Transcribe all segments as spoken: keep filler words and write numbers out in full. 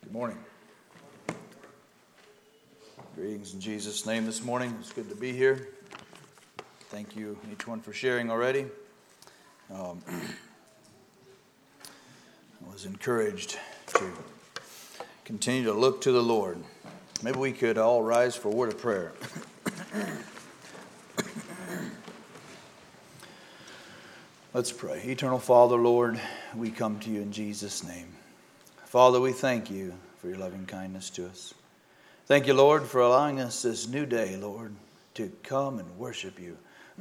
Good morning. Greetings in Jesus' name this morning. It's good to be here. Thank you, each one, for sharing already. Um, I was encouraged to continue to look to the Lord. Maybe we could all rise for a word of prayer. Let's pray. Eternal Father, Lord, we come to you in Jesus' name. Father, we thank you for your loving kindness to us. Thank you, Lord, for allowing us this new day, Lord, to come and worship you.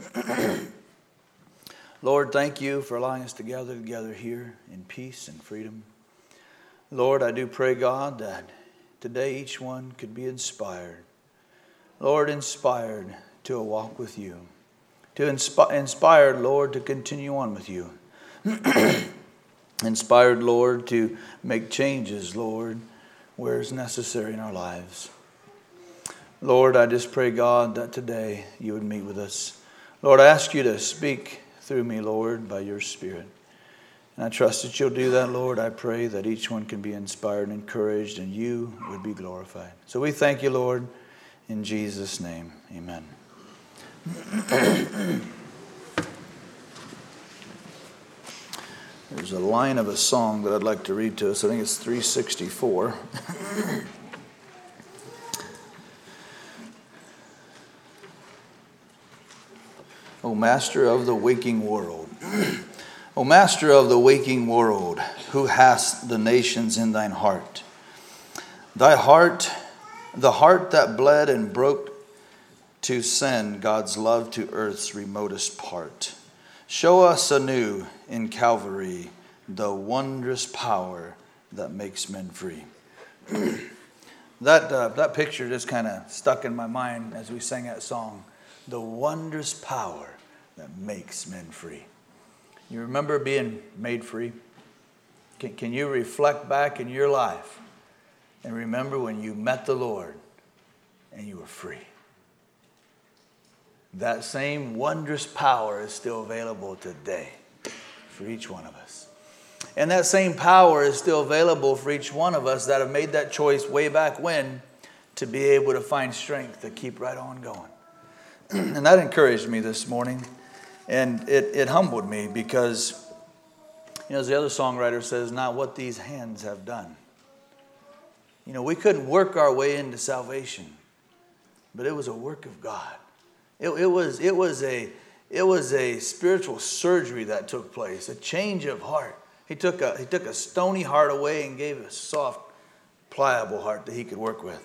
Lord, thank you for allowing us to gather together here in peace and freedom. Lord, I do pray, God, that today each one could be inspired. Lord, inspired to a walk with you. To inspi- inspired, Lord, to continue on with you. Inspired, Lord, to make changes, Lord, where it's necessary in our lives. Lord, I just pray, God, that today you would meet with us. Lord, I ask you to speak through me, Lord, by your Spirit. And I trust that you'll do that, Lord. I pray that each one can be inspired and encouraged, and you would be glorified. So we thank you, Lord, in Jesus' name. Amen. There's a line of a song that I'd like to read to us. I think it's three sixty-four. O Master of the waking world, O Master of the waking world, who hast the nations in thine heart, thy heart, the heart that bled and broke to send God's love to earth's remotest part. Show us anew in Calvary the wondrous power that makes men free. that uh, that picture just kind of stuck in my mind as we sang that song. The wondrous power that makes men free. You remember being made free? Can, can you reflect back in your life and remember when you met the Lord and you were free? That same wondrous power is still available today for each one of us. And that same power is still available for each one of us that have made that choice way back when to be able to find strength to keep right on going. And that encouraged me this morning. And it, it humbled me because, you know, as the other songwriter says, not what these hands have done. You know, we couldn't work our way into salvation, but it was a work of God. It, it was it was a it was a spiritual surgery that took place, a change of heart. He took a he took a stony heart away and gave a soft, pliable heart that he could work with.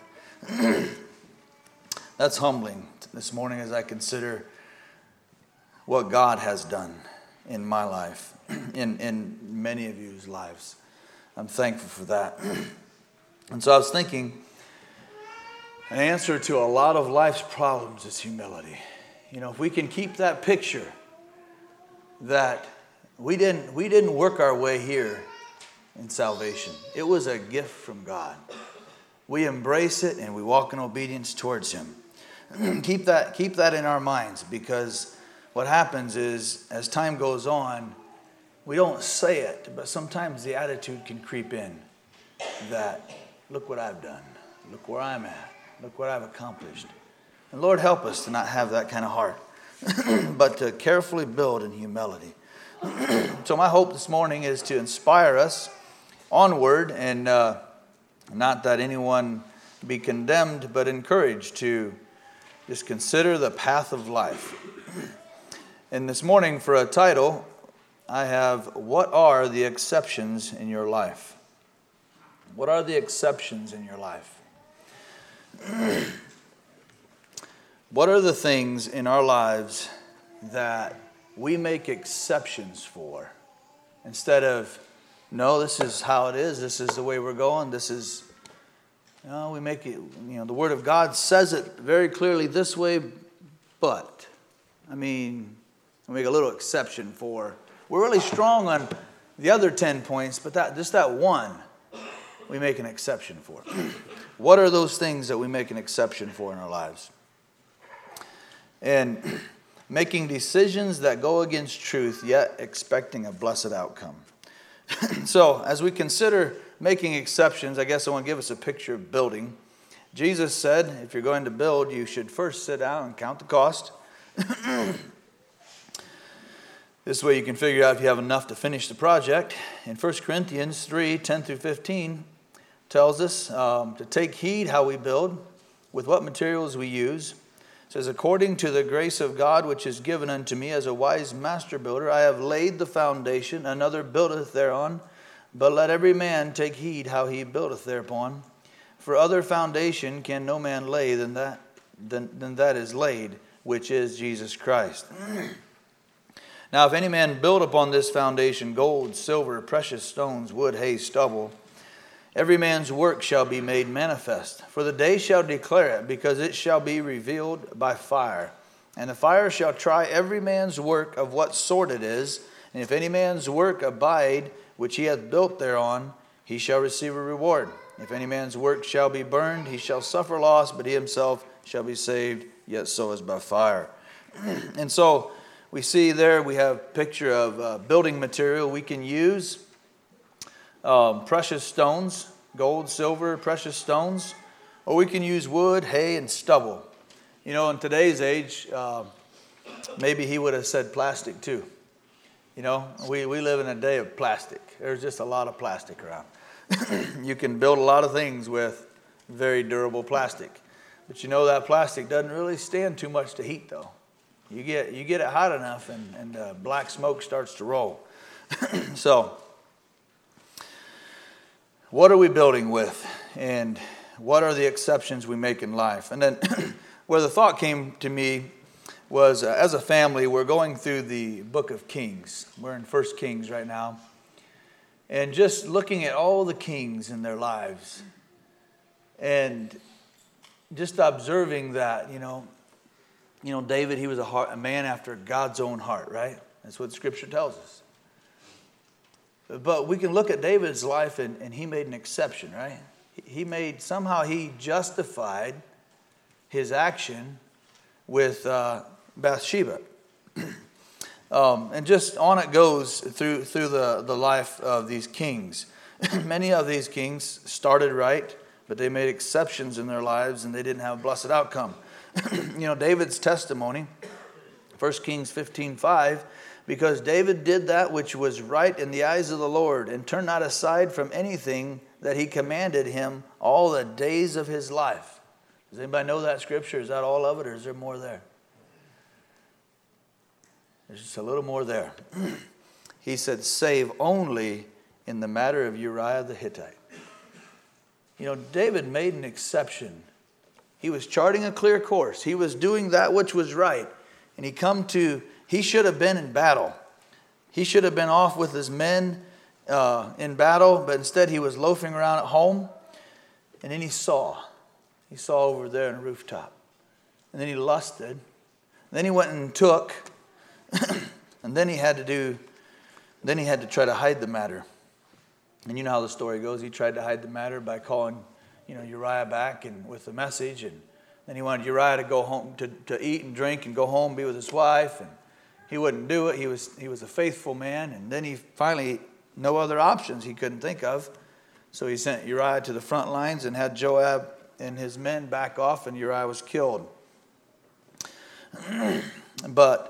That's humbling this morning as I consider what God has done in my life, in in many of you's lives. I'm thankful for that. And so I was thinking, an answer to a lot of life's problems is humility. You know, if we can keep that picture that we didn't we didn't work our way here in salvation. It was a gift from God. We embrace it and we walk in obedience towards him. keep that keep that in our minds, because what happens is as time goes on, we don't say it, but sometimes the attitude can creep in that look what I've done. Look where I'm at. Look what I've accomplished. And Lord, help us to not have that kind of heart, but to carefully build in humility. So my hope this morning is to inspire us onward, and uh, not that anyone be condemned, but encouraged to just consider the path of life. And this morning, for a title, I have, what are the exceptions in your life? What are the exceptions in your life? What are the things in our lives that we make exceptions for? Instead of, no, this is how it is. This is the way we're going. This is, you know, we make it, you know, the Word of God says it very clearly this way, but, I mean, we make a little exception for. We're really strong on the other ten points, but that just that one, we make an exception for. What are those things that we make an exception for in our lives? And making decisions that go against truth, yet expecting a blessed outcome. So, as we consider making exceptions, I guess I want to give us a picture of building. Jesus said, if you're going to build, you should first sit down and count the cost. This way you can figure out if you have enough to finish the project. In First Corinthians three, ten through fifteen, tells us um, to take heed how we build, with what materials we use. It says, according to the grace of God which is given unto me as a wise master builder, I have laid the foundation, another buildeth thereon. But let every man take heed how he buildeth thereupon. For other foundation can no man lay than that, than, than that is laid, which is Jesus Christ. Now if any man build upon this foundation gold, silver, precious stones, wood, hay, stubble, every man's work shall be made manifest. For the day shall declare it, because it shall be revealed by fire. And the fire shall try every man's work of what sort it is. And if any man's work abide, which he hath built thereon, he shall receive a reward. If any man's work shall be burned, he shall suffer loss, but he himself shall be saved, yet so as by fire. And so we see there we have a picture of uh, building material we can use. Um, precious stones, gold, silver, precious stones. Or we can use wood, hay, and stubble. You know, in today's age, uh, maybe he would have said plastic too. You know, we, we live in a day of plastic. There's just a lot of plastic around. You can build a lot of things with very durable plastic. But you know that plastic doesn't really stand too much to heat though. You get you get it hot enough and, and uh, black smoke starts to roll. So, what are we building with? And what are the exceptions we make in life? And then where the thought came to me was, uh, as a family, we're going through the book of Kings. We're in First Kings right now. And just looking at all the kings in their lives. And just observing that, you know, you know, David, he was a, heart, a man after God's own heart, right? That's what Scripture tells us. But we can look at David's life and, and he made an exception, right? He made, somehow he justified his action with uh, Bathsheba. um, and just on it goes through, through the, the life of these kings. Many of these kings started right, but they made exceptions in their lives and they didn't have a blessed outcome. You know, David's testimony, First Kings fifteen five, because David did that which was right in the eyes of the Lord, and turned not aside from anything that he commanded him all the days of his life. Does anybody know that scripture? Is that all of it, or is there more there? There's just a little more there. He said, save only in the matter of Uriah the Hittite. You know, David made an exception. He was charting a clear course. He was doing that which was right. And he come to, he should have been in battle. He should have been off with his men uh, in battle, but instead he was loafing around at home. And then he saw. He saw over there on a rooftop. And then he lusted. And then he went and took. And then he had to do, then he had to try to hide the matter. And you know how the story goes. He tried to hide the matter by calling, you know, Uriah back and with the message. And then he wanted Uriah to go home to, to eat and drink and go home, be with his wife. And he wouldn't do it. He was he was a faithful man. And then he finally, no other options he couldn't think of. So he sent Uriah to the front lines and had Joab and his men back off, and Uriah was killed. But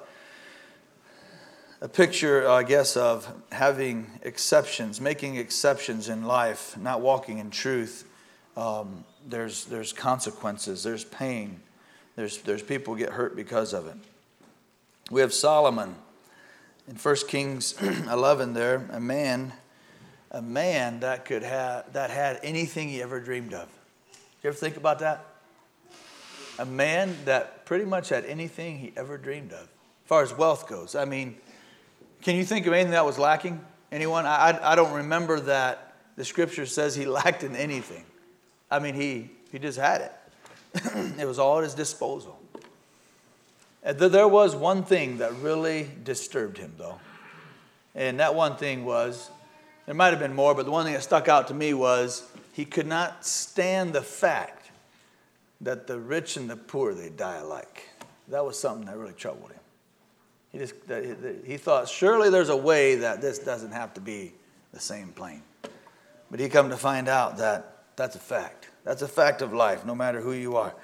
a picture, I guess, of having exceptions, making exceptions in life, not walking in truth. Um, there's there's consequences, there's pain, there's there's people get hurt because of it. We have Solomon in First Kings eleven. There, a man, a man that could have that had anything he ever dreamed of. You ever think about that? A man that pretty much had anything he ever dreamed of, as far as wealth goes. I mean, can you think of anything that was lacking? Anyone? I, I, I don't remember that the scripture says he lacked in anything. I mean, he, he just had it. It was all at his disposal. And there was one thing that really disturbed him, though. And that one thing was, there might have been more, but the one thing that stuck out to me was he could not stand the fact that the rich and the poor, they die alike. That was something that really troubled him. He just he thought, surely there's a way that this doesn't have to be the same plane. But he come to find out that that's a fact. That's a fact of life, no matter who you are.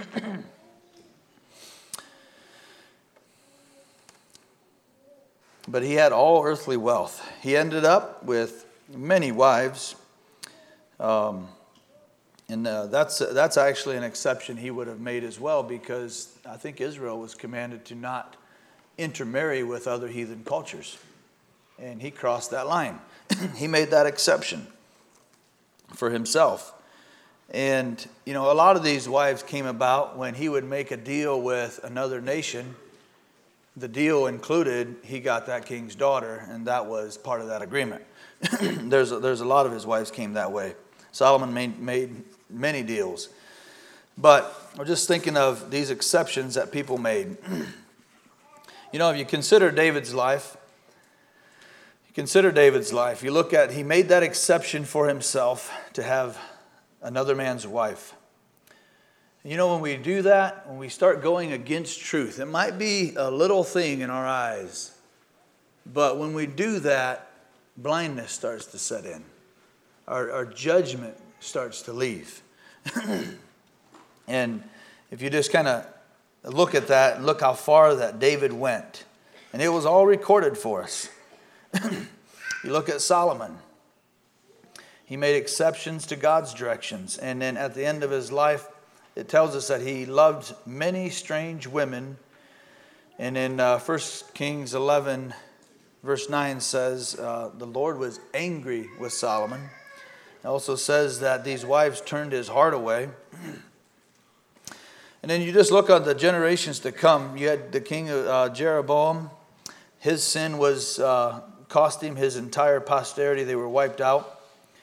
But he had all earthly wealth. He ended up with many wives. Um, and uh, that's that's actually an exception he would have made as well, because I think Israel was commanded to not intermarry with other heathen cultures. And he crossed that line. He made that exception for himself. And, you know, a lot of these wives came about when he would make a deal with another nation. The deal included he got that king's daughter, and that was part of that agreement. there's, a, there's a lot of his wives came that way. Solomon made, made many deals. But we're just thinking of these exceptions that people made. You know, if you consider David's life, you consider David's life, you look at, he made that exception for himself to have another man's wife. You know, when we do that, when we start going against truth, it might be a little thing in our eyes, but when we do that, blindness starts to set in. Our, our judgment starts to leave. And if you just kind of look at that and look how far that David went, and it was all recorded for us. You look at Solomon. He made exceptions to God's directions, and then at the end of his life, it tells us that he loved many strange women. And in uh, First Kings eleven, verse nine says, uh, the Lord was angry with Solomon. It also says that these wives turned his heart away. And then you just look at the generations to come. You had the king of uh, Jeroboam. His sin was uh, cost him his entire posterity. They were wiped out.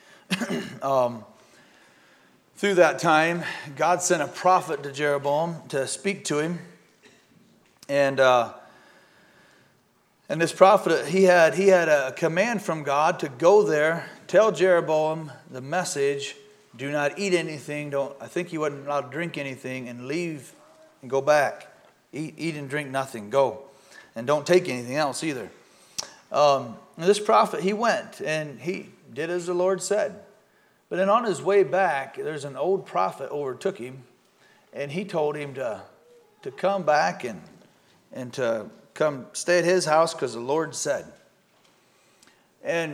um Through that time, God sent a prophet to Jeroboam to speak to him. And uh, and this prophet, he had he had a command from God to go there, tell Jeroboam the message, do not eat anything, don't I think he wasn't allowed to drink anything, and leave and go back. Eat, eat and drink nothing, go. And don't take anything else either. Um, and this prophet, he went and he did as the Lord said. But then on his way back, there's an old prophet overtook him, and he told him to, to come back and, and to come stay at his house because the Lord said. And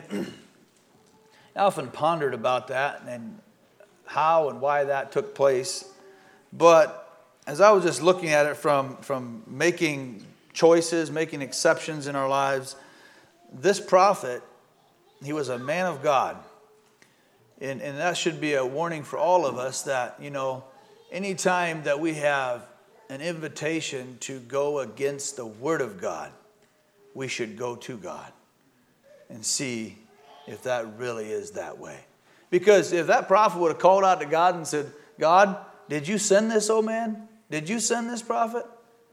I often pondered about that and how and why that took place. But as I was just looking at it from, from making choices, making exceptions in our lives, this prophet, he was a man of God. And, and that should be a warning for all of us that, you know, anytime that we have an invitation to go against the Word of God, we should go to God and see if that really is that way. Because if that prophet would have called out to God and said, God, did you send this old man? Did you send this prophet?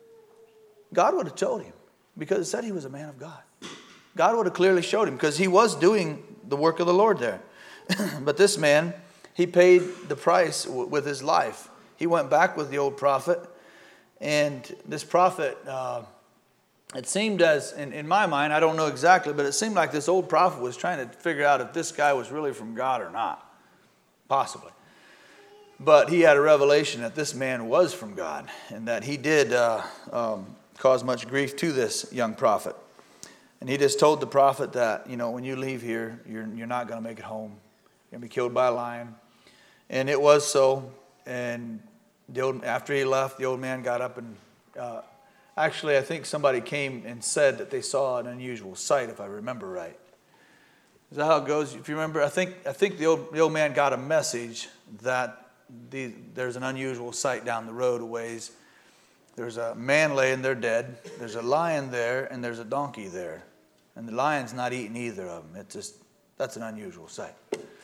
God would have told him, because it said he was a man of God. God would have clearly showed him, because he was doing the work of the Lord there. But this man, he paid the price w- with his life. He went back with the old prophet. And this prophet, uh, it seemed as, in, in my mind, I don't know exactly, but it seemed like this old prophet was trying to figure out if this guy was really from God or not. Possibly. But he had a revelation that this man was from God, and that he did uh, um, cause much grief to this young prophet. And he just told the prophet that, you know, when you leave here, you're, you're not going to make it home. You're going to be killed by a lion. And it was so. And the old, after he left, the old man got up and uh, actually I think somebody came and said that they saw an unusual sight, if I remember right. Is that how it goes? If you remember, I think I think the old, the old man got a message that the, there's an unusual sight down the road a ways. There's a man laying there dead. There's a lion there, and there's a donkey there. And the lion's not eating either of them. It's just, that's an unusual sight.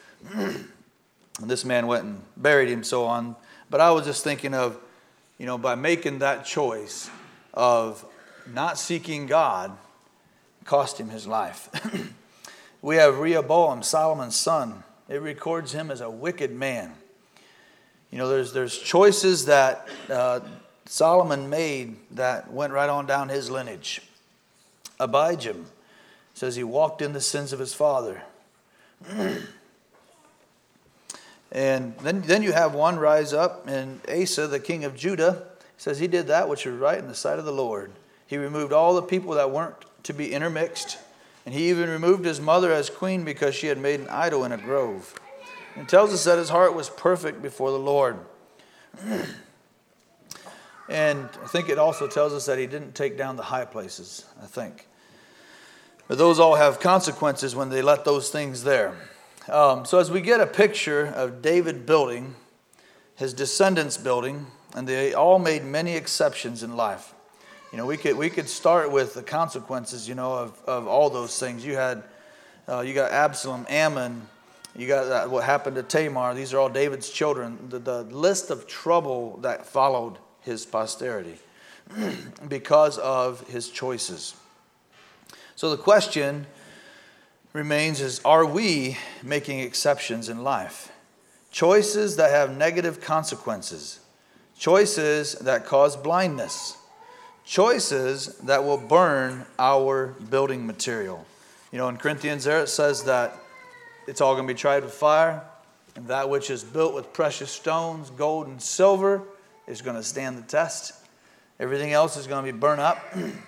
And this man went and buried him, so on. But I was just thinking of, you know, by making that choice of not seeking God, it cost him his life. We have Rehoboam, Solomon's son. It records him as a wicked man. You know, there's there's choices that uh, Solomon made that went right on down his lineage. Abijam says he walked in the sins of his father. And then, then you have one rise up, and Asa, the king of Judah, says he did that which was right in the sight of the Lord. He removed all the people that weren't to be intermixed. And he even removed his mother as queen because she had made an idol in a grove. And it tells us that his heart was perfect before the Lord. And I think it also tells us that he didn't take down the high places, I think. But those all have consequences when they let those things there. Um, so as we get a picture of David building, his descendants building, and they all made many exceptions in life. You know, we could we could start with the consequences, you know, of, of all those things. You had, uh, you got Absalom, Ammon, you got uh, what happened to Tamar. These are all David's children. The, the list of trouble that followed his posterity because of his choices. So the question remains is, are we making exceptions in life? Choices that have negative consequences. Choices that cause blindness. Choices that will burn our building material. You know, in Corinthians there it says that it's all going to be tried with fire. And that which is built with precious stones, gold and silver, is going to stand the test. Everything else is going to be burnt up.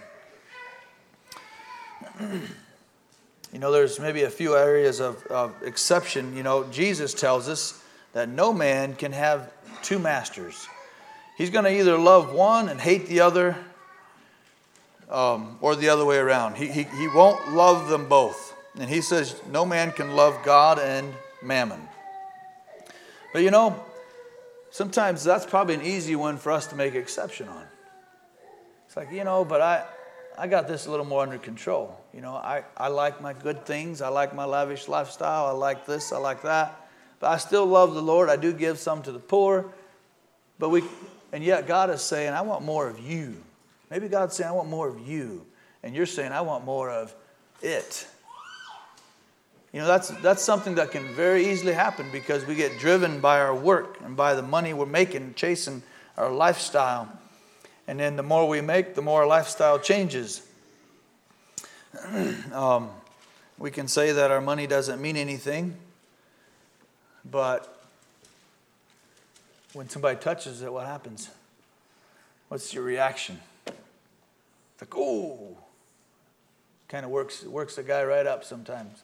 You know, there's maybe a few areas of, of exception. You know, Jesus tells us that no man can have two masters. He's going to either love one and hate the other, um, or the other way around. He, he, he won't love them both. And he says no man can love God and mammon. But you know, sometimes that's probably an easy one for us to make exception on. It's like, you know, but I... I got this a little more under control. You know, I, I like my good things. I like my lavish lifestyle. I like this. I like that. But I still love the Lord. I do give some to the poor. But we, and yet God is saying, I want more of you. Maybe God's saying, I want more of you. And you're saying, I want more of it. You know, that's, that's something that can very easily happen because we get driven by our work and by the money we're making, chasing our lifestyle. And then the more we make, the more our lifestyle changes. um, we can say that our money doesn't mean anything. But when somebody touches it, what happens? What's your reaction? It's like, oh. Kind of works, works the guy right up sometimes.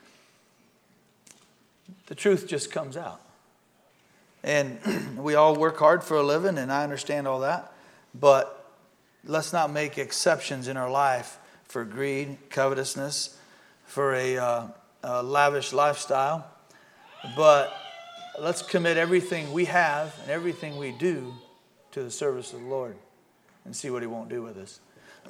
The truth just comes out. And we all work hard for a living, and I understand all that. But let's not make exceptions in our life for greed, covetousness, for a, uh, a lavish lifestyle. But let's commit everything we have and everything we do to the service of the Lord and see what he won't do with us.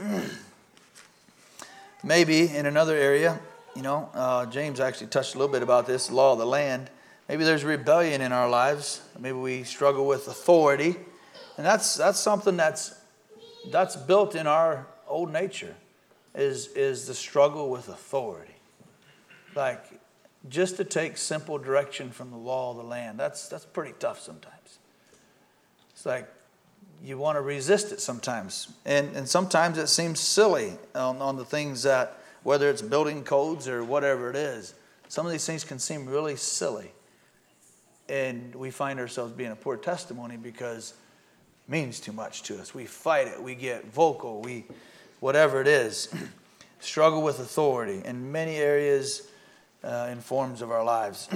Maybe in another area, you know, uh, James actually touched a little bit about this, law of the land. Maybe there's rebellion in our lives. Maybe we struggle with authority. And that's that's something that's that's built in our old nature, is is the struggle with authority. Like just to take simple direction from the law of the land, that's that's pretty tough sometimes. It's like you want to resist it sometimes. And and sometimes it seems silly on, on the things that, whether it's building codes or whatever it is, some of these things can seem really silly. And we find ourselves being a poor testimony because means too much to us. We fight it. We get vocal. We, whatever it is, struggle with authority in many areas, uh, in forms of our lives.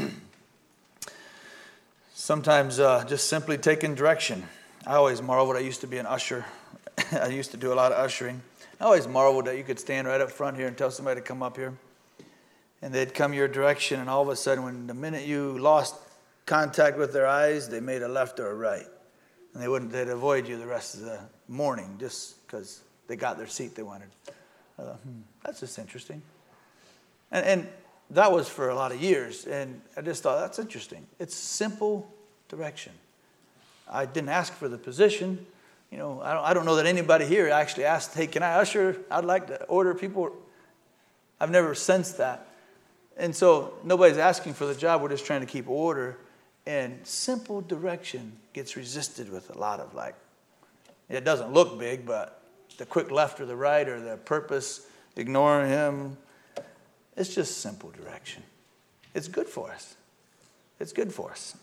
Sometimes uh, just simply taking direction. I always marveled. I used to be an usher. I used to do a lot of ushering. I always marveled that you could stand right up front here and tell somebody to come up here, and they'd come your direction, and all of a sudden, when the minute you lost contact with their eyes, they made a left or a right. And they wouldn't, they'd avoid you the rest of the morning just because they got their seat they wanted. I thought, hmm, that's just interesting. And, and that was for a lot of years. And I just thought, that's interesting. It's simple direction. I didn't ask for the position. You know, I don't, I don't know that anybody here actually asked, hey, can I usher? I'd like to order people. I've never sensed that. And so nobody's asking for the job. We're just trying to keep order. And simple direction gets resisted with a lot of like, it doesn't look big, but the quick left or the right or the purpose, ignoring him, it's just simple direction. It's good for us. it's good for us.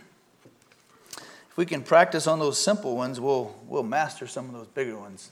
If we can practice on those simple ones, we'll we'll master some of those bigger ones.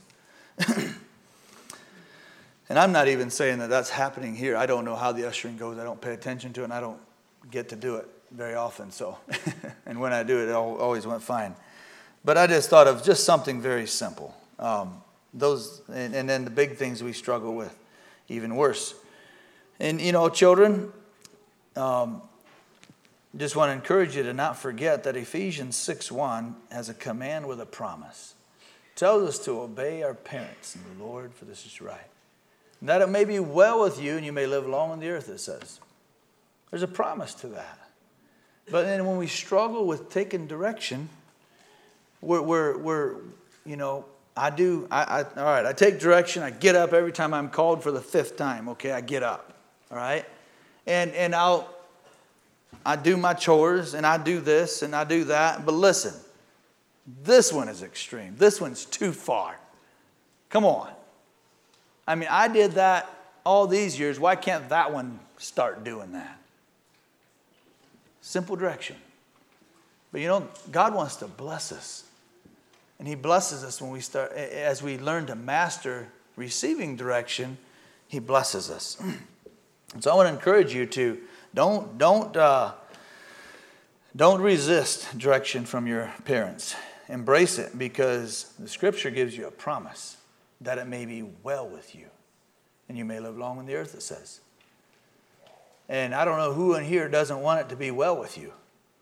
And I'm not even saying that that's happening here. I don't know how the ushering goes. I don't pay attention to it, and I don't get to do it very often. So, and when I do it, it always went fine. But I just thought of just something very simple. Um, those, and, and then the big things we struggle with, even worse. And you know, children, um, just want to encourage you to not forget that Ephesians six one has a command with a promise. It tells us to obey our parents in the Lord, for this is right. And that it may be well with you and you may live long on the earth, it says. There's a promise to that. But then when we struggle with taking direction, we're, we're, we're you know, I do, I, I, all right, I take direction. I get up every time I'm called for the fifth time. Okay, I get up, all right? And, and I'll, I do my chores and I do this and I do that. But listen, this one is extreme. This one's too far. Come on. I mean, I did that all these years. Why can't that one start doing that? Simple direction. But you know, God wants to bless us. And He blesses us when we start, as we learn to master receiving direction, He blesses us. And so I want to encourage you to don't, don't, uh, don't resist direction from your parents. Embrace it, because the Scripture gives you a promise that it may be well with you. And you may live long on the earth, it says. And I don't know who in here doesn't want it to be well with you.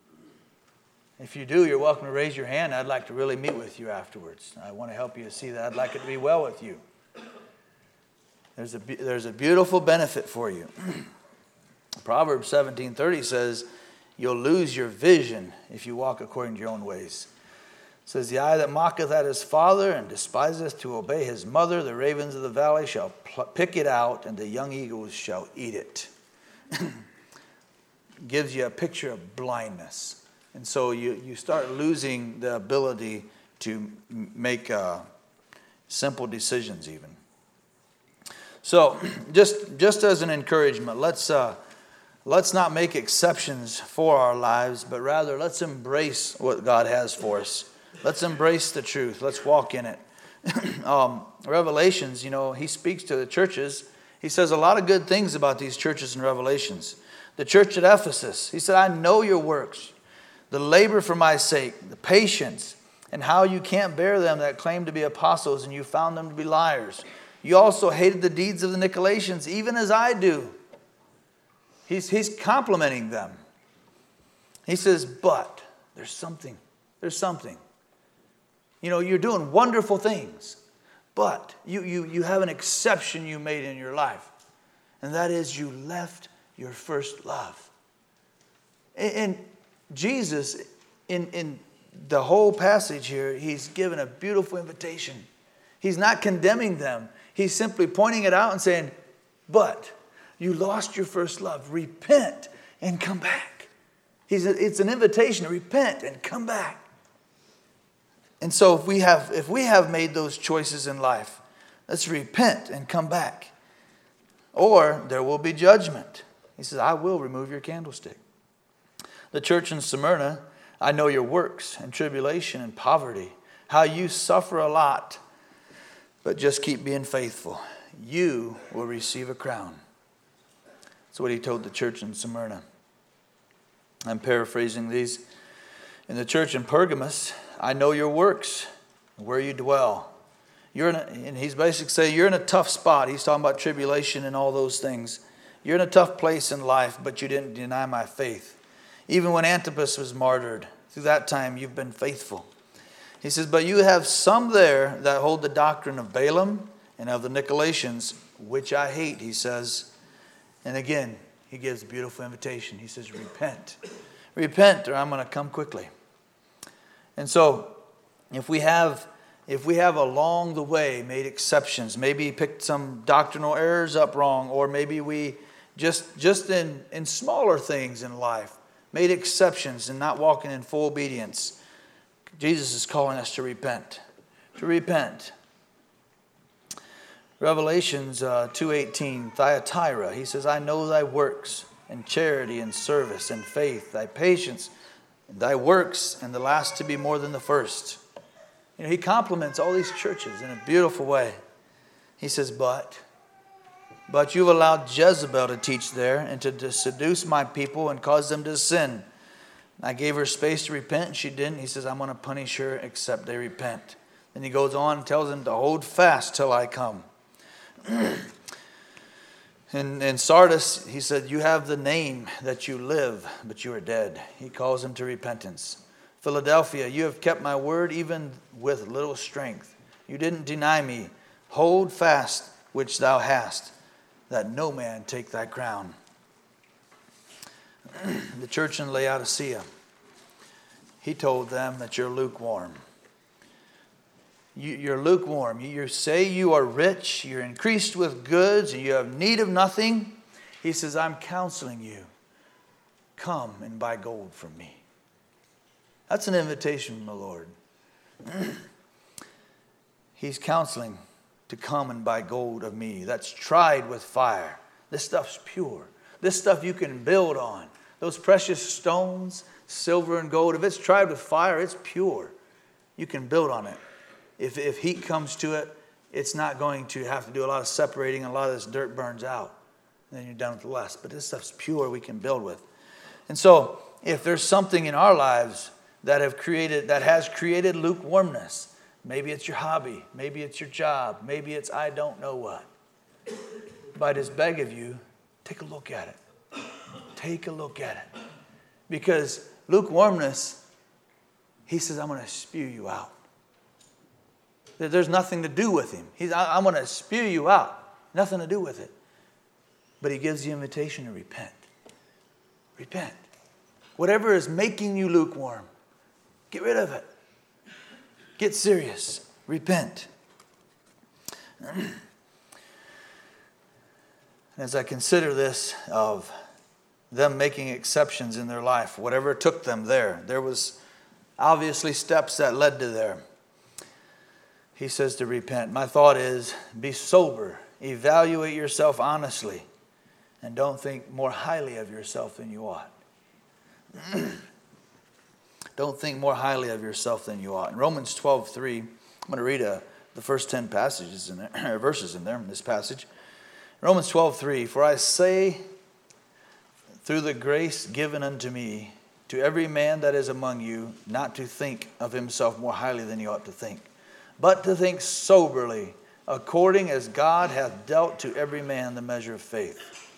If you do, you're welcome to raise your hand. I'd like to really meet with you afterwards. I want to help you to see that. I'd like it to be well with you. There's a, there's a beautiful benefit for you. Proverbs seventeen thirty says, you'll lose your vision if you walk according to your own ways. It says, the eye that mocketh at his father and despiseth to obey his mother, the ravens of the valley shall pl- pick it out, and the young eagles shall eat it. Gives you a picture of blindness. And so you, you start losing the ability to make uh, simple decisions even. So just, just as an encouragement, let's, uh, let's not make exceptions for our lives, but rather let's embrace what God has for us. Let's embrace the truth. Let's walk in it. um, Revelations, you know, He speaks to the churches. He says a lot of good things about these churches in Revelations. The church at Ephesus, He said, I know your works, the labor for my sake, the patience, and how you can't bear them that claim to be apostles, and you found them to be liars. You also hated the deeds of the Nicolaitans, even as I do. He's, he's complimenting them. He says, but there's something. There's something. You know, you're doing wonderful things, but you, you, you have an exception you made in your life. And that is you left your first love. And, and Jesus, in, in the whole passage here, He's given a beautiful invitation. He's not condemning them. He's simply pointing it out and saying, but you lost your first love. Repent and come back. He's a, it's an invitation to repent and come back. And so if we have if we have made those choices in life, let's repent and come back. Or there will be judgment. He says, I will remove your candlestick. The church in Smyrna, I know your works and tribulation and poverty, how you suffer a lot, but just keep being faithful. You will receive a crown. That's what He told the church in Smyrna. I'm paraphrasing these. In the church in Pergamos, I know your works, where you dwell. You're in a, and he's basically saying you're in a tough spot. He's talking about tribulation and all those things. You're in a tough place in life, but you didn't deny my faith. Even when Antipas was martyred, through that time you've been faithful. He says, but you have some there that hold the doctrine of Balaam and of the Nicolaitans, which I hate, he says. And again, he gives a beautiful invitation. He says, repent. Repent, or I'm going to come quickly. And so, if we have if we have along the way made exceptions, maybe picked some doctrinal errors up wrong, or maybe we just just in, in smaller things in life made exceptions and not walking in full obedience, Jesus is calling us to repent. To repent. Revelations uh, two eighteen, Thyatira, He says, I know thy works, and charity and service and faith, thy patience, and thy works, and the last to be more than the first. You know, he compliments all these churches in a beautiful way. He says, but, but you've allowed Jezebel to teach there and to, to seduce my people and cause them to sin. I gave her space to repent, and she didn't. He says, I'm going to punish her except they repent. Then he goes on and tells them to hold fast till I come. in, in Sardis, he said, you have the name that you live, but you are dead. He calls them to repentance. Philadelphia, you have kept my word even with little strength. You didn't deny me. Hold fast which thou hast, that no man take thy crown. The church in Laodicea, he told them that you're lukewarm. You, you're lukewarm. You, you say you are rich, you're increased with goods, and you have need of nothing. He says, I'm counseling you. Come and buy gold from me. That's an invitation from the Lord. He's counseling to come and buy gold of me. That's tried with fire. This stuff's pure. This stuff you can build on. Those precious stones, silver and gold, if it's tried with fire, it's pure. You can build on it. If, if heat comes to it, it's not going to have to do a lot of separating, and a lot of this dirt burns out. And then you're done with the less. But this stuff's pure, we can build with. And so, if there's something in our lives that have created, that has created lukewarmness, maybe it's your hobby, maybe it's your job, maybe it's I don't know what. But I just beg of you, take a look at it. Take a look at it. Because lukewarmness, he says, I'm going to spew you out. There's nothing to do with him. He's, I'm going to spew you out. Nothing to do with it. But he gives the invitation to repent. Repent. Whatever is making you lukewarm, get rid of it. Get serious. Repent. As I consider this of them making exceptions in their life, whatever took them there, there was obviously steps that led to there. He says to repent. My thought is, be sober. Evaluate yourself honestly. And don't think more highly of yourself than you ought. Don't think more highly of yourself than you ought. In Romans twelve three, I'm going to read a, the first ten passages in there, verses in there, in this passage. Romans twelve three, for I say, through the grace given unto me, to every man that is among you, not to think of himself more highly than he ought to think, but to think soberly, according as God hath dealt to every man the measure of faith.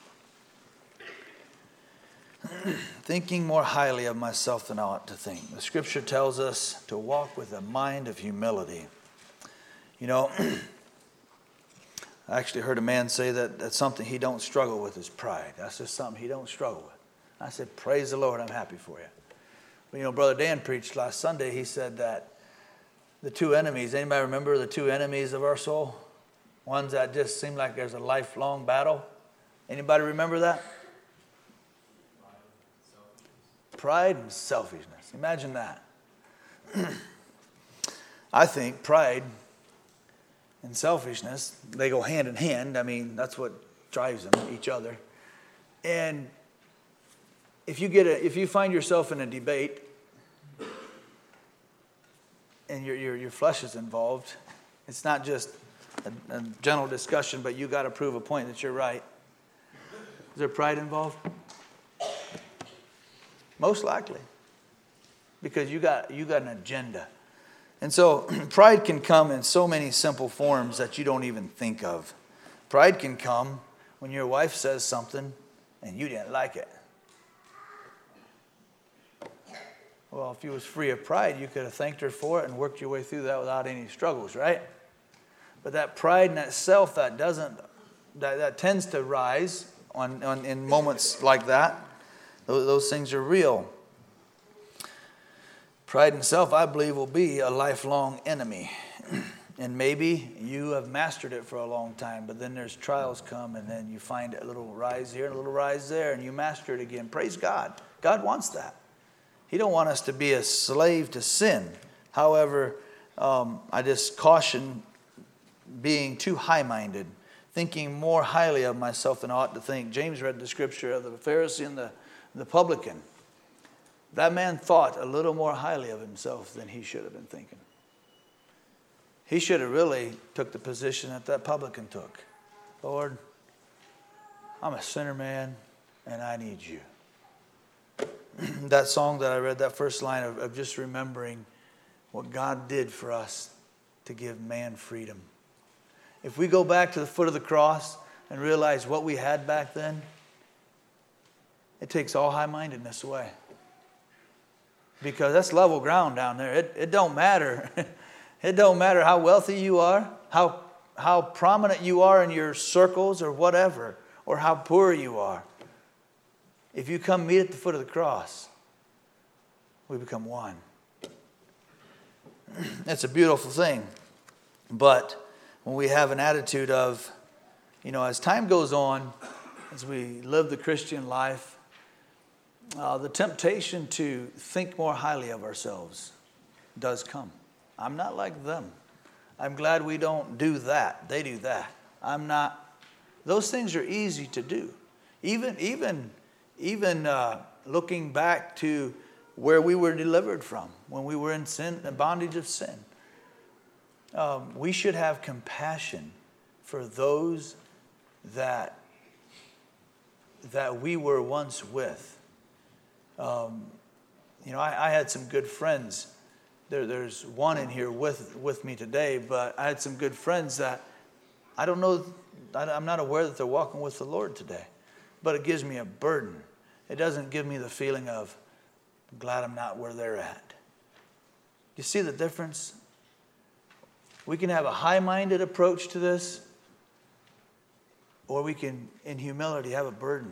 Thinking more highly of myself than I ought to think. The scripture tells us to walk with a mind of humility. You know, I actually heard a man say that that's something he don't struggle with is pride. That's just something he don't struggle with. I said, praise the Lord, I'm happy for you. But you know, Brother Dan preached last Sunday. He said that the two enemies, anybody remember the two enemies of our soul? Ones that just seem like there's a lifelong battle. Anybody remember that? Pride and selfishness. Imagine that. I think pride and selfishness, they go hand in hand. I mean, that's what drives them, each other. And if you get a, if you find yourself in a debate and your your, your flesh is involved, it's not just a, a general discussion, but you got to prove a point that you're right. Is there pride involved? Most likely. Because you got you got an agenda. And so pride can come in so many simple forms that you don't even think of. Pride can come when your wife says something and you didn't like it. Well, if you was free of pride, you could have thanked her for it and worked your way through that without any struggles, right? But that pride in that self that doesn't that, that tends to rise on, on in moments like that. Those, those things are real. Pride in self, I believe, will be a lifelong enemy. And maybe you have mastered it for a long time, but then there's trials come, and then you find a little rise here and a little rise there, and you master it again. Praise God. God wants that. He don't want us to be a slave to sin. However, um, I just caution being too high-minded, thinking more highly of myself than I ought to think. James read the scripture of the Pharisee and the, the publican. That man thought a little more highly of himself than he should have been thinking. He should have really took the position that that publican took. Lord, I'm a sinner, man, and I need you. That song that I read, that first line of, of just remembering what God did for us to give man freedom. If we go back to the foot of the cross and realize what we had back then, it takes all high-mindedness away. Because that's level ground down there. It, it don't matter. It don't matter how wealthy you are, how, how prominent you are in your circles or whatever, or how poor you are. If you come meet at the foot of the cross, we become one. It's a beautiful thing. But when we have an attitude of, you know, as time goes on, as we live the Christian life, uh, the temptation to think more highly of ourselves does come. I'm not like them. I'm glad we don't do that. They do that. I'm not. Those things are easy to do. Even, even, even uh, looking back to where we were delivered from, when we were in sin, the bondage of sin. Um, we should have compassion for those that that we were once with. Um, you know, I, I had some good friends. There, there's one in here with with me today, but I had some good friends that I don't know. I, I'm not aware that they're walking with the Lord today, but it gives me a burden. It doesn't give me the feeling of, I'm glad I'm not where they're at. You see the difference? We can have a high-minded approach to this, or we can, in humility, have a burden.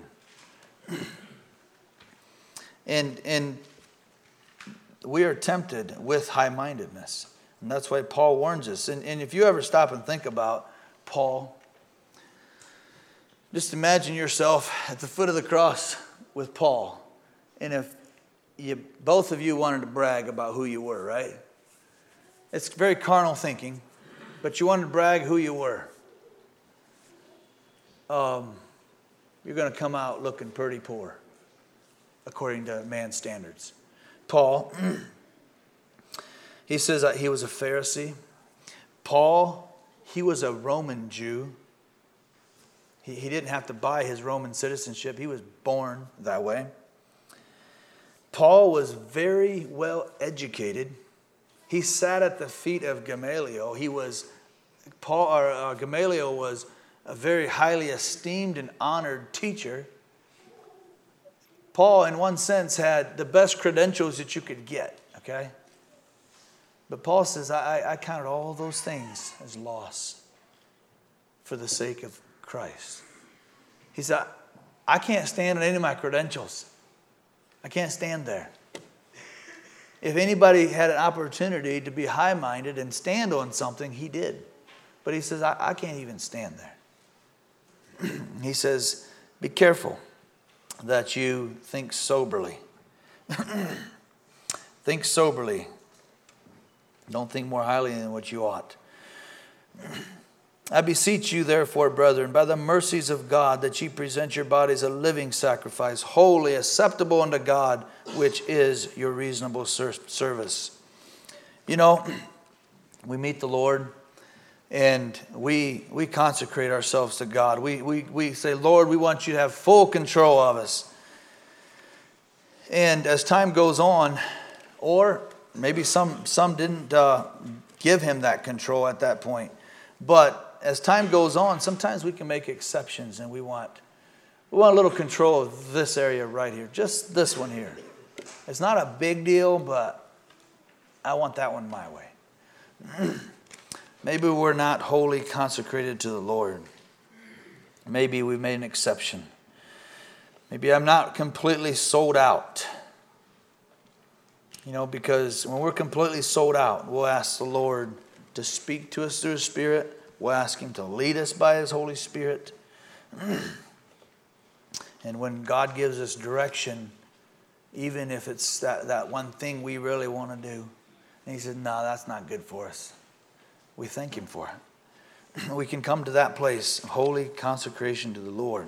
and and we are tempted with high-mindedness. And that's why Paul warns us. And, and if you ever stop and think about Paul, just imagine yourself at the foot of the cross with Paul. And if you, both of you wanted to brag about who you were, right? It's very carnal thinking, but you wanted to brag who you were. Um, you're going to come out looking pretty poor, according to man's standards. Paul, he says that he was a Pharisee. Paul, he was a Roman Jew. He, he didn't have to buy his Roman citizenship. He was born that way. Paul was very well educated. He sat at the feet of Gamaliel. He was, Paul, or, uh, Gamaliel was a very highly esteemed and honored teacher. Paul, in one sense, had the best credentials that you could get, okay? But Paul says, I, I counted all those things as loss for the sake of Christ. He said, I can't stand on any of my credentials. I can't stand there. If anybody had an opportunity to be high-minded and stand on something, he did. But he says, I, I can't even stand there. He says, be careful that you think soberly. Think soberly. Don't think more highly than what you ought. I beseech you, therefore, brethren, by the mercies of God, that ye present your bodies a living sacrifice, holy, acceptable unto God, which is your reasonable service. You know, we meet the Lord, and we we consecrate ourselves to God. We we we say, Lord, we want you to have full control of us. And as time goes on, or maybe some some didn't uh, give him that control at that point, but as time goes on, sometimes we can make exceptions, and we want we want a little control of this area right here, just this one here. It's not a big deal, but I want that one my way. Maybe we're not wholly consecrated to the Lord. Maybe we've made an exception. Maybe I'm not completely sold out. You know, because when we're completely sold out, we'll ask the Lord to speak to us through His Spirit. We'll ask Him to lead us by His Holy Spirit. And when God gives us direction, even if it's that, that one thing we really want to do, and He said, no, that's not good for us, we thank Him for we can come to that place of holy consecration to the Lord.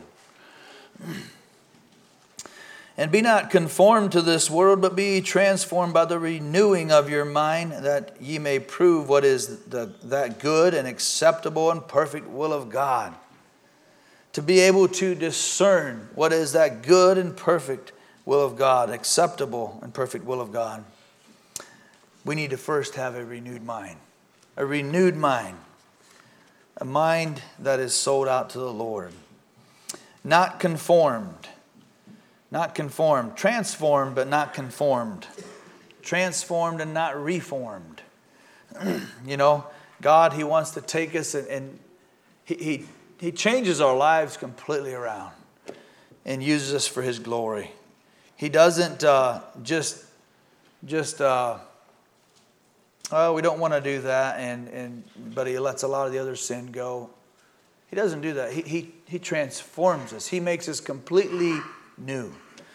And be not conformed to this world, but be transformed by the renewing of your mind, that ye may prove what is the, that good and acceptable and perfect will of God. To be able to discern what is that good and perfect will of God, acceptable and perfect will of God, we need to first have a renewed mind. A renewed mind. A mind that is sold out to the Lord. Not conformed. Not conformed. Transformed, but not conformed. Transformed and not reformed. You know, God, He wants to take us and, and he, he, he changes our lives completely around and uses us for His glory. He doesn't uh, just, just uh, oh, we don't want to do that, and, and but He lets a lot of the other sin go. He doesn't do that. He, he, he transforms us. He makes us completely new.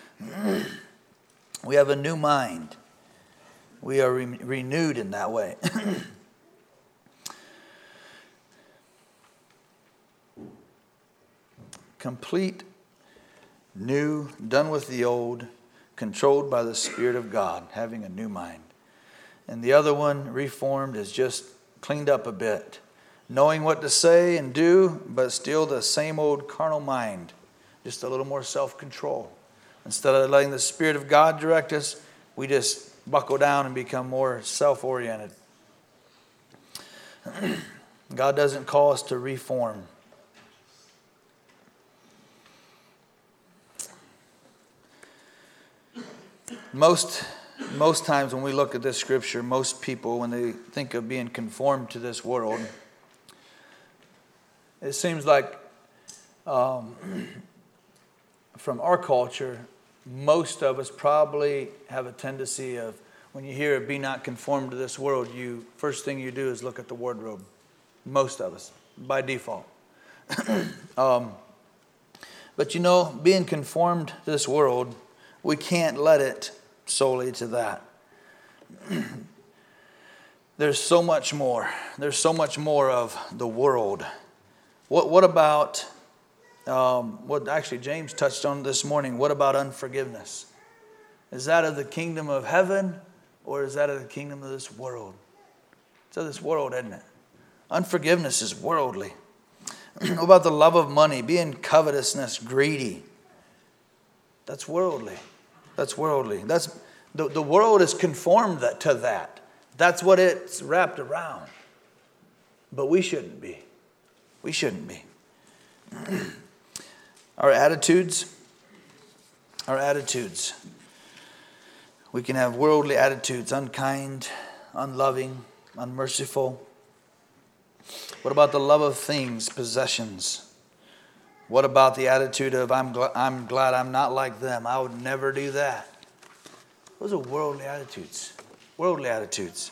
We have a new mind. We are re- renewed in that way. Complete, new, done with the old, controlled by the Spirit of God, having a new mind. And the other one, reformed, is just cleaned up a bit. Knowing what to say and do, but still the same old carnal mind. Just a little more self-control. Instead of letting the Spirit of God direct us, we just buckle down and become more self-oriented. God doesn't call us to reform. Most, most times when we look at this scripture, most people, when they think of being conformed to this world, it seems like um, from our culture, most of us probably have a tendency of, when you hear be not conformed to this world, you first thing you do is look at the wardrobe. Most of us, by default. um, but you know, being conformed to this world, we can't let it solely to that. There's so much more. There's so much more of the world. What, what about... Um, what actually James touched on this morning, what about unforgiveness? Is that of the kingdom of heaven, or is that of the kingdom of this world? It's of this world, isn't it? Unforgiveness is worldly. What about the love of money, being covetousness, greedy? That's worldly. That's worldly. That's the, the world is conformed that, to that. That's what it's wrapped around. But we shouldn't be. We shouldn't be. Our attitudes, our attitudes. We can have worldly attitudes, unkind, unloving, unmerciful. What about the love of things, possessions? What about the attitude of, I'm, gl- I'm glad I'm not like them. I would never do that. Those are worldly attitudes. Worldly attitudes.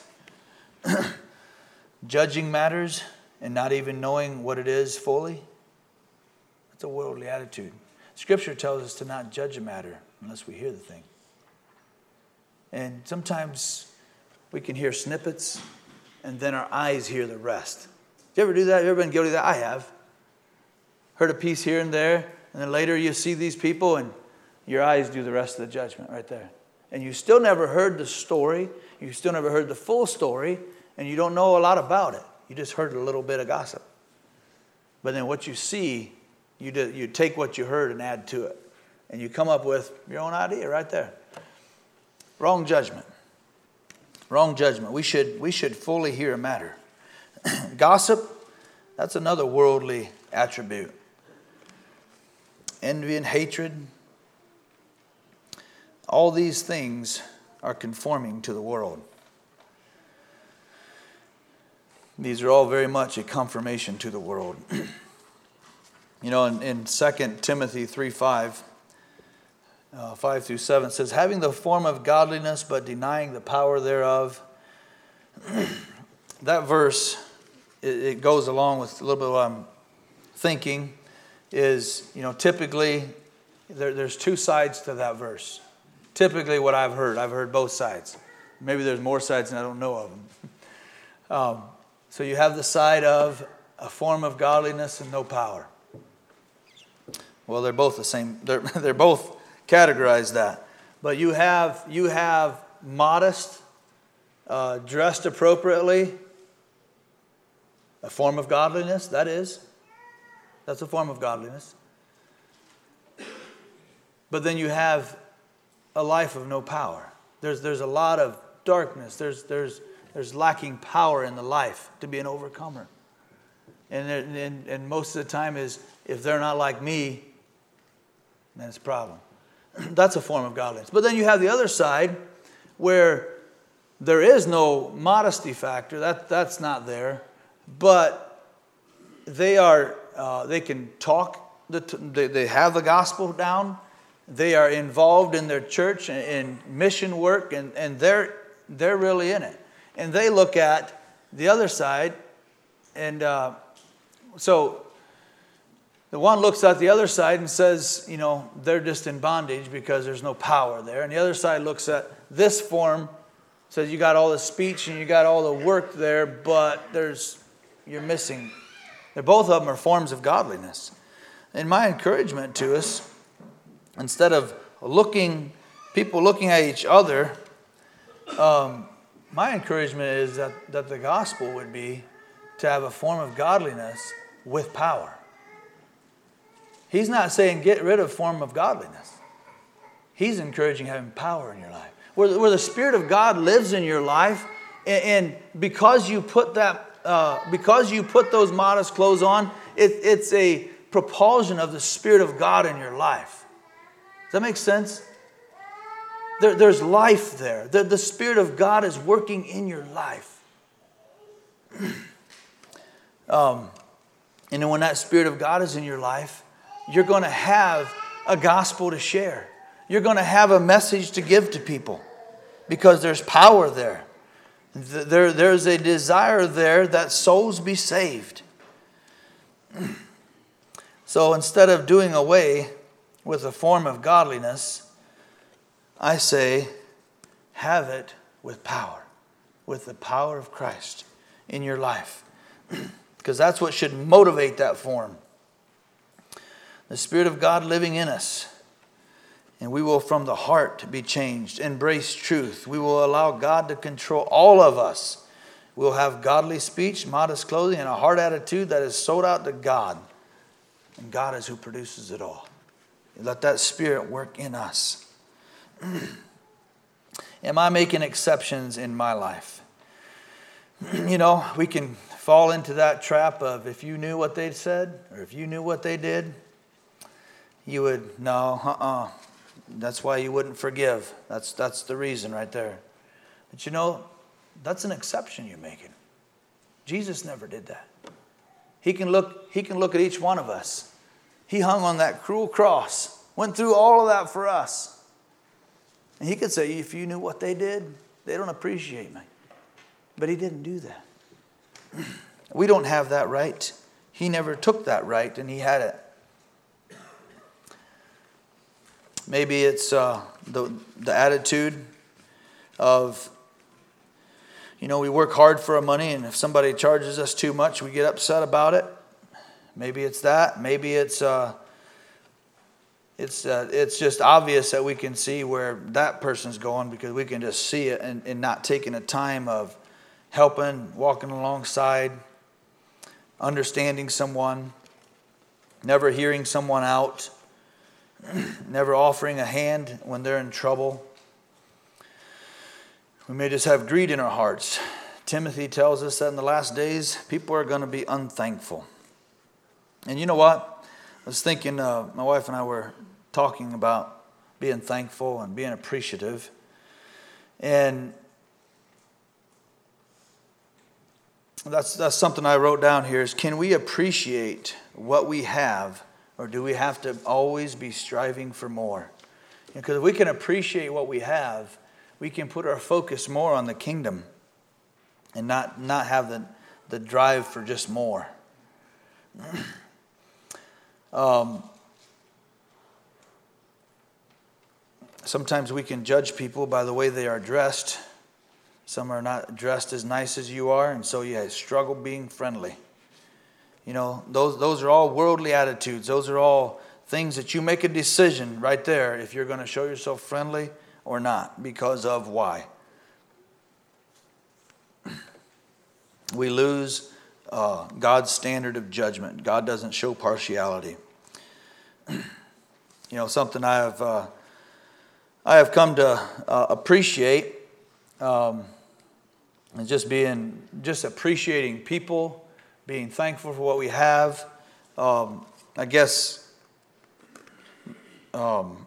Judging matters and not even knowing what it is fully. That's a worldly attitude. Scripture tells us to not judge a matter unless we hear the thing. And sometimes we can hear snippets and then our eyes hear the rest. Did you ever do that? You ever been guilty of that? I have. Heard a piece here and there, and then later you see these people and your eyes do the rest of the judgment right there. And you still never heard the story. You still never heard the full story, and you don't know a lot about it. You just heard a little bit of gossip. But then what you see, You do, you take what you heard and add to it. And you come up with your own idea right there. Wrong judgment. Wrong judgment. We should, we should fully hear a matter. Gossip, that's another worldly attribute. Envy and hatred. All these things are conforming to the world. These are all very much a confirmation to the world. You know, in, in Second Timothy three five, uh, five through seven, it says, having the form of godliness but denying the power thereof. That verse, it, it goes along with a little bit of what I'm thinking, is, you know, typically there, there's two sides to that verse. Typically what I've heard, I've heard both sides. Maybe there's more sides and I don't know of them. Um, so you have the side of a form of godliness and no power. Well, they're both the same. They're, they're both categorized that. But you have, you have modest, uh, dressed appropriately, a form of godliness, that is. That's a form of godliness. But then you have a life of no power. There's, there's a lot of darkness. There's, there's, there's lacking power in the life to be an overcomer. And, and, and most of the time is, if they're not like me, then it's a problem. That's a form of godliness. But then you have the other side where there is no modesty factor. That, that's not there. But they are, uh, they can talk, the, they, they have the gospel down. They are involved in their church and in mission work, and, and they're, they're really in it. And they look at the other side, and uh, so the one looks at the other side and says, you know, they're just in bondage because there's no power there. And the other side looks at this form, says you got all the speech and you got all the work there, but there's you're missing. They're, both of them are forms of godliness. And my encouragement to us, instead of looking, people looking at each other, um, my encouragement is that, that the gospel would be to have a form of godliness with power. He's not saying get rid of form of godliness. He's encouraging having power in your life. Where, where the Spirit of God lives in your life, and, and because you put that, uh, because you put those modest clothes on, it, it's a propulsion of the Spirit of God in your life. Does that make sense? There, there's life there. The, the Spirit of God is working in your life. um, and then when that Spirit of God is in your life, you're going to have a gospel to share. You're going to have a message to give to people because there's power there. There, there's a desire there that souls be saved. So instead of doing away with a form of godliness, I say, have it with power, with the power of Christ in your life. Because that's what should motivate that form. The Spirit of God living in us. And we will from the heart be changed, embrace truth. We will allow God to control all of us. We'll have godly speech, modest clothing, and a heart attitude that is sold out to God. And God is who produces it all. Let that Spirit work in us. Am I making exceptions in my life? You know, we can fall into that trap of if you knew what they said or if you knew what they did, you would, no, uh-uh. That's why you wouldn't forgive. That's, that's the reason right there. But you know, that's an exception you're making. Jesus never did that. He can look, he can look at each one of us. He hung on that cruel cross, went through all of that for us. And he could say, if you knew what they did, they don't appreciate me. But he didn't do that. We don't have that right. He never took that right, and he had it. Maybe it's uh, the, the attitude of, you know, we work hard for our money, and if somebody charges us too much, we get upset about it. Maybe it's that. Maybe it's uh, it's uh, it's just obvious that we can see where that person's going because we can just see it and, and not taking the time of helping, walking alongside, understanding someone, never hearing someone out. Never offering a hand when they're in trouble. We may just have greed in our hearts. Timothy tells us that in the last days, people are going to be unthankful. And you know what? I was thinking, uh, my wife and I were talking about being thankful and being appreciative. And that's, that's something I wrote down here is, can we appreciate what we have? Or do we have to always be striving for more? Because if we can appreciate what we have, we can put our focus more on the kingdom and not, not have the, the drive for just more. um, sometimes we can judge people by the way they are dressed. Some are not dressed as nice as you are, and so you struggle being friendly. You know, those, those are all worldly attitudes. Those are all things that you make a decision right there if you're going to show yourself friendly or not, because of why. We lose uh, God's standard of judgment. God doesn't show partiality. You know, something I have uh, I have come to uh, appreciate, um, and just being just appreciating people, being thankful for what we have. Um, I guess. Um,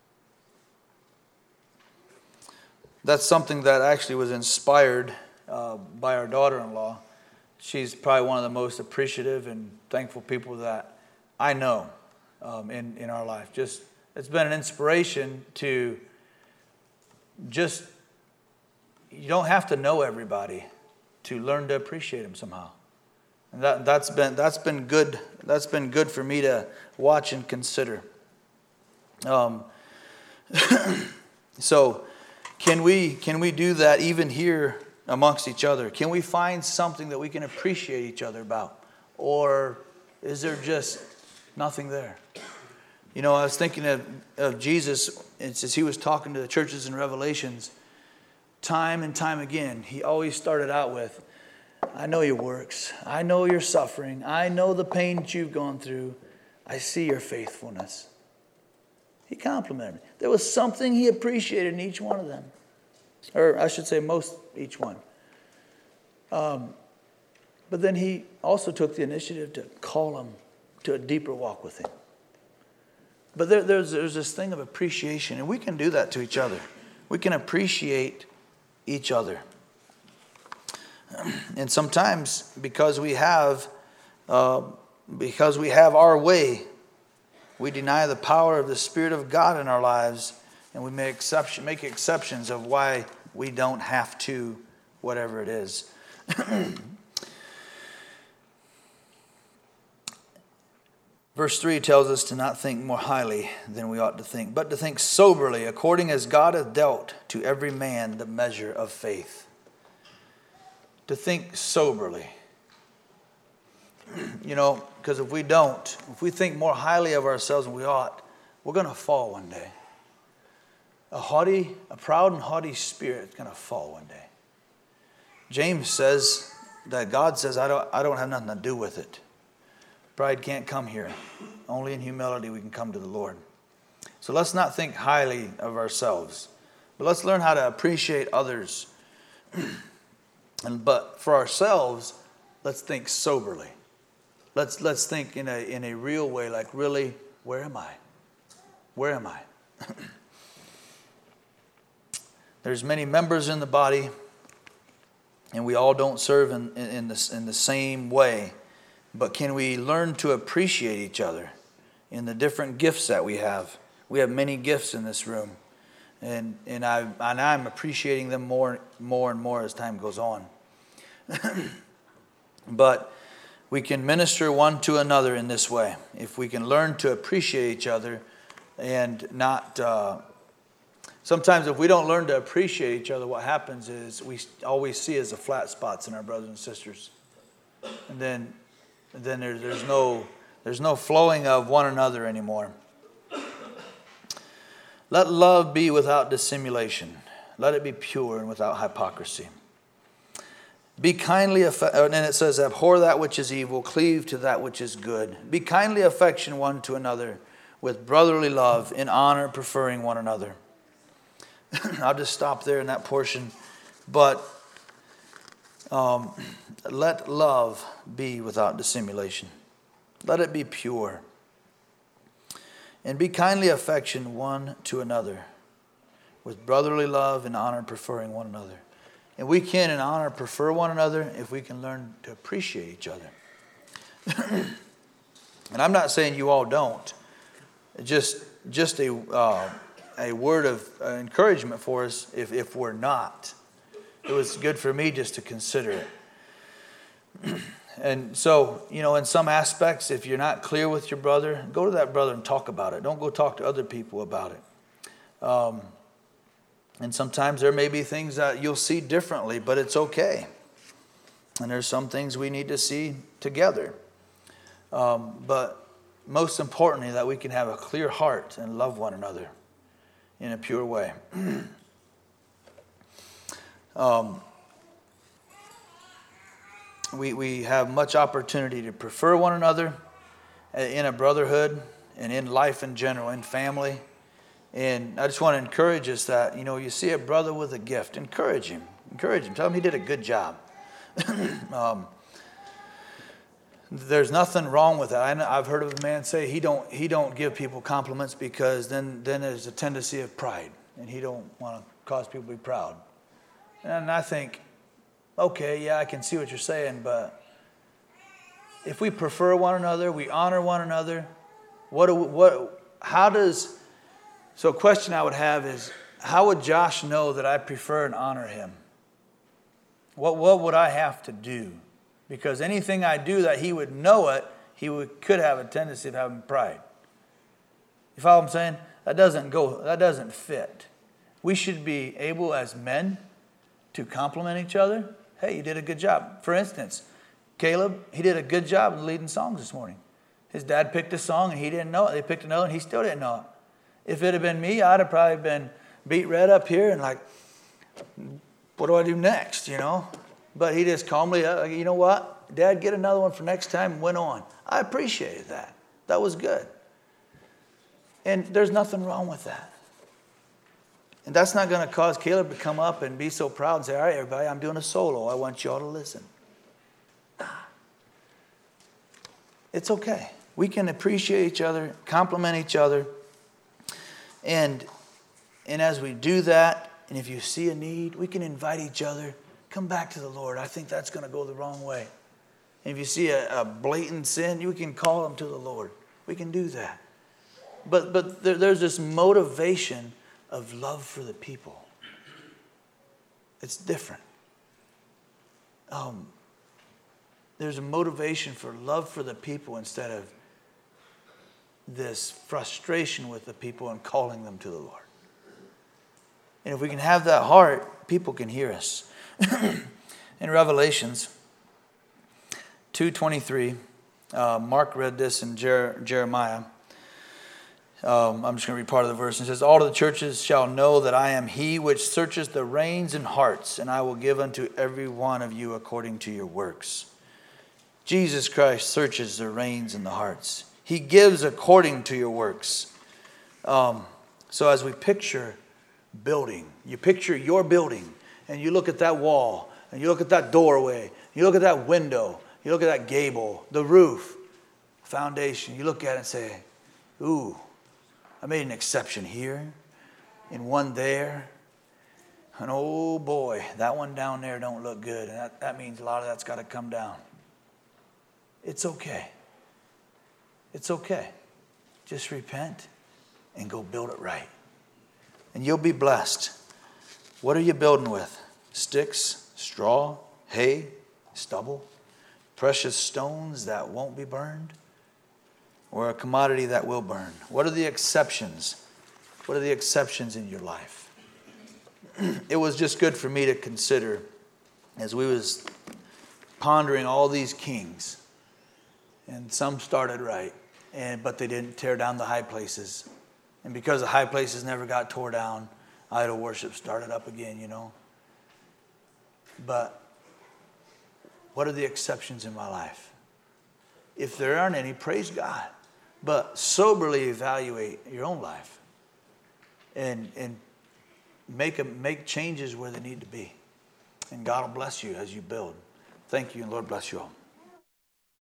that's something that actually was inspired uh, by our daughter-in-law. She's probably one of the most appreciative and thankful people that I know um, in, in our life. Just it's been an inspiration to just, you don't have to know everybody to learn to appreciate them somehow. And that, that's been that's been good. That's been good for me to watch and consider. Um, so can we can we do that even here amongst each other? Can we find something that we can appreciate each other about? Or is there just nothing there? You know, I was thinking of, of Jesus, as he was talking to the churches in Revelations, time and time again, he always started out with, I know your works. I know your suffering. I know the pain that you've gone through. I see your faithfulness. He complimented me. There was something he appreciated in each one of them. Or I should say most each one. Um, but then he also took the initiative to call them to a deeper walk with him. But there, there's, there's this thing of appreciation. And we can do that to each other. We can appreciate each other. And sometimes because we have, uh, because we have our way, we deny the power of the Spirit of God in our lives, and we make exception, make exceptions of why we don't have to, whatever it is. Verse three tells us to not think more highly than we ought to think, but to think soberly, according as God hath dealt to every man the measure of faith. To think soberly. You know, because if we don't, if we think more highly of ourselves than we ought, we're going to fall one day. A haughty, a proud and haughty spirit is going to fall one day. James says that God says, I don't, I don't have nothing to do with it. Pride can't come here. Only in humility we can come to the Lord. So let's not think highly of ourselves, but let's learn how to appreciate others. and But for ourselves, let's think soberly. Let's let's think in a in a real way, like really, where am I? Where am I? There's many members in the body, and we all don't serve in, in, in, the, in the same way. But can we learn to appreciate each other in the different gifts that we have? We have many gifts in this room, and and I and I'm appreciating them more more and more as time goes on. But we can minister one to another in this way. If we can learn to appreciate each other and not... Uh, sometimes if we don't learn to appreciate each other, what happens is we all we see is the flat spots in our brothers and sisters. And then, then there, there's no there's no flowing of one another anymore. Let love be without dissimulation. Let it be pure and without hypocrisy. Be kindly, and it says, abhor that which is evil, cleave to that which is good. Be kindly affection one to another with brotherly love, in honor, preferring one another. I'll just stop there in that portion. But um, let love be without dissimulation. Let it be pure. And be kindly affection one to another with brotherly love, in honor, preferring one another. And we can, in honor, prefer one another if we can learn to appreciate each other. And I'm not saying you all don't. Just, just a, uh, a word of uh, encouragement for us if, if we're not. It was good for me just to consider it. And so, you know, in some aspects, if you're not clear with your brother, go to that brother and talk about it. Don't go talk to other people about it. Um, and sometimes there may be things that you'll see differently, but it's okay. And there's some things we need to see together. Um, but most importantly, that we can have a clear heart and love one another in a pure way. um, we, we have much opportunity to prefer one another in a brotherhood and in life in general, in family. And I just want to encourage us that, you know, you see a brother with a gift, encourage him. Encourage him. Tell him he did a good job. um, there's nothing wrong with that. I know, I've heard of a man say he don't he don't give people compliments because then, then there's a tendency of pride. And he don't want to cause people to be proud. And I think, okay, yeah, I can see what you're saying, but if we prefer one another, we honor one another, what do, what, how does, so a question I would have is, how would Josh know that I prefer and honor him? What, what would I have to do? Because anything I do that he would know it, he would, could have a tendency of having pride. You follow what I'm saying? That doesn't go, that doesn't fit. We should be able as men to compliment each other. Hey, you did a good job. For instance, Caleb, he did a good job of leading songs this morning. His dad picked a song and he didn't know it. They picked another and he still didn't know it. If it had been me, I'd have probably been beat red up here and like, what do I do next, you know? But he just calmly, uh, you know what? Dad, get another one for next time and went on. I appreciated that. That was good. And there's nothing wrong with that. And that's not going to cause Caleb to come up and be so proud and say, all right, everybody, I'm doing a solo. I want you all to listen. Nah. It's okay. We can appreciate each other, compliment each other. And, and as we do that, and if you see a need, we can invite each other, come back to the Lord. I think that's going to go the wrong way. And if you see a, a blatant sin, you can call them to the Lord. We can do that. But, but there, there's this motivation of love for the people. It's different. Um, there's a motivation for love for the people instead of this frustration with the people and calling them to the Lord. And if we can have that heart, people can hear us. In Revelations two twenty-three, uh, Mark read this in Jer- Jeremiah. Um, I'm just going to read part of the verse. It says, all of the churches shall know that I am he which searches the reins and hearts, and I will give unto every one of you according to your works. Jesus Christ searches the reins and the hearts. He gives according to your works. Um, so as we picture building, you picture your building, and you look at that wall, and you look at that doorway, you look at that window, you look at that gable, the roof, foundation. You look at it and say, ooh, I made an exception here and one there. And oh boy, that one down there don't look good. And that, that means a lot of that's got to come down. It's okay. It's okay. Just repent and go build it right. And you'll be blessed. What are you building with? Sticks, straw, hay, stubble, precious stones that won't be burned? Or a commodity that will burn? What are the exceptions? What are the exceptions in your life? It was just good for me to consider as we was pondering all these kings. And some started right, and but they didn't tear down the high places. And because the high places never got tore down, idol worship started up again, you know. But what are the exceptions in my life? If there aren't any, praise God. But soberly evaluate your own life and and make a, make changes where they need to be. And God will bless you as you build. Thank you, and Lord bless you all.